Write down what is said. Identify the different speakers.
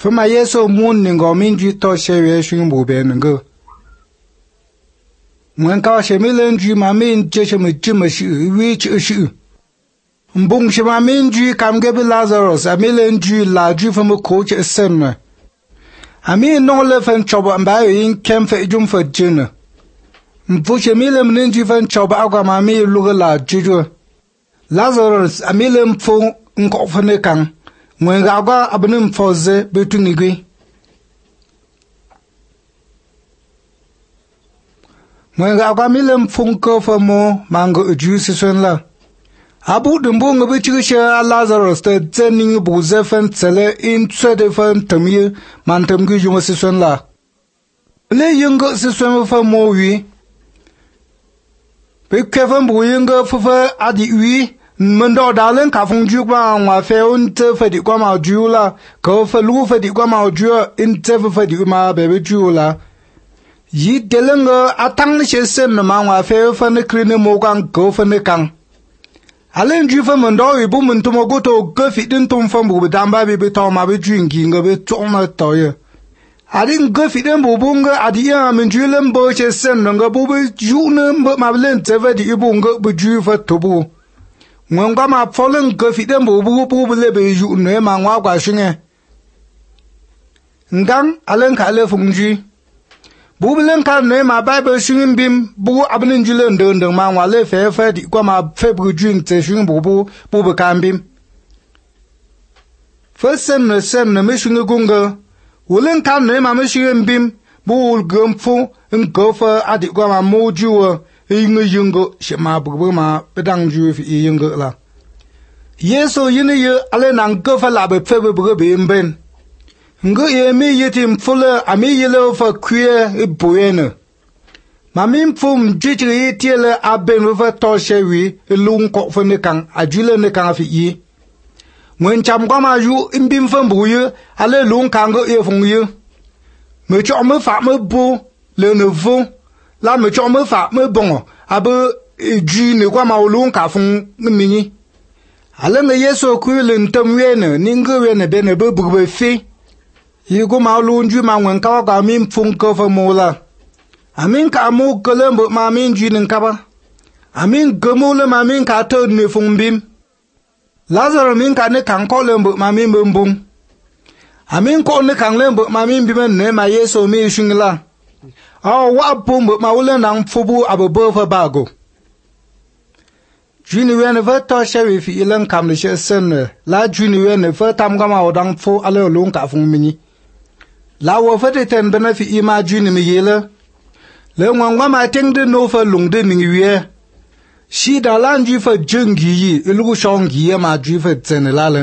Speaker 1: Fuma Yesu mun ningo minju to shewe shun bube ningo. Mwen ka shemilen ju ma min je shemi jima shi wi chi shi. Mbung shema min ju kam gebe Lazarus amilen ju la ju fuma ko chi sen. Ami non le fan choba mba yin kem fe jum fe jina. Mfu shemilen min ju fan choba agwa ma mi luga la ju. Lazarus amilen fu nko fane kan. Mwen ga agwa abnim foze betu nigwi. Mwen ga agwa milem funko fa mo mango uju siswen la. Abu dumbu ngabe chigishe a Lazarus te zening bu zefen tsele in tsede fan temye man temgi jungo siswen la. Le yungo siswen fa mo wi. Pe kefen bu yungo fa adi wi. Mendo dalen ka fung ju kwa wa fe un te fa di kwa ma ju la. Ko fa lu fa di kwa ma ju in te fa di ma bebe ju la. Yi delenga atang ni sen na ma wa fe fa ne krine mo kan ko fa ne kan. Alen ju fa mendo wi bu mun to mo go to go fi din tum fa bu dan ba bi to ma bi ju ngi nga be to ma to ye. Adin go fi din bu bu nga adi ya min ju len bo che sen nga bu bu ju ne ma len te fa di bu nga bu ju fa to bu. Mwen kwa ma folen go fi den bu bu le be ju ne ma ngwa kwa shinge. Ngang alen ka le fungji. Bu bilen ka ne ma Bible shingin bim bu abnin julen de ma ngwa le fe di kwa ma fe bu ju te shingin bu kan bim. Fe sen ne me shinge gunga. Wulen ka ne ma me shingin bim bu ul gumfu ngo fa adi kwa ma mo ju inga yungo shema bu ma pedang ju fi yungo la. Yeso yini ye ale nang go fa la be fe bu be mben. Ngo ye mi yetim fule ami yele fa kwie buene. Ma min fum jitri tiele aben fa to shewi lung ko fa ne kan ajule ne kan fi yi. Mwen cham kwa ma yu imbim fa bu ye ale lung kan go ye fung ye. Me cho me fa me bu le ne vu. La me cho me fa me bon abe ju ne kwa ma lung ka fung mini. Ale me Yeso ku le ntam wene ningo wene be ne bu be fi. Yigo ma lun ju ma wen ka ga min fung ko fa mo la. Amin ka mo kelembo ma min ju nin ka ba. Amin gemo le ma min ka to ne fung bim. Lazarus min ka ne kan ko lembo ma min bumbung. Amin ko ne kan lembo ma min bim ne ma Yeso mi shingla. Aw wa bumbo ma wule nang fubu abobo fa bago. Juni wene fa to shewi fi ilan kam le she sen la juni wene fa tam ga ma odang fu ale lung ka fung mini. La wo fa te ten bena fi ima juni mi yele. Le ngwa ma teng de no fa lung de ning wie. Shi da lan ju fa jeng gi yi ilu shong gi ma ju fa tsen la le.